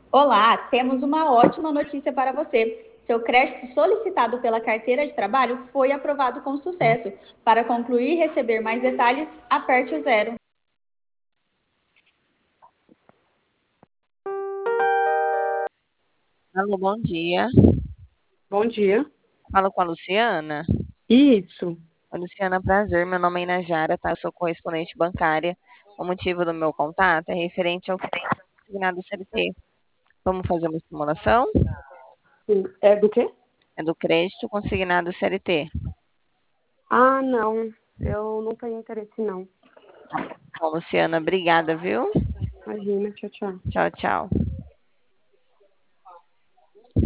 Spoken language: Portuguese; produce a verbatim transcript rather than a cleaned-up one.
Olá, temos uma ótima notícia para você. Seu crédito solicitado pela carteira de trabalho foi aprovado com sucesso. Para concluir e receber mais detalhes, aperte o zero. Alô, bom dia. Bom dia. Falo com a Luciana. Isso. Oi, Luciana, prazer. Meu nome é Inajara, tá? Eu sou correspondente bancária. O motivo do meu contato é referente ao consignado C L T. Vamos fazer uma simulação? Sim. É do quê? É do crédito consignado C L T. Ah, não. Eu não tenho interesse, não. Bom, Luciana, obrigada, viu? Imagina. Tchau, tchau. Tchau, tchau.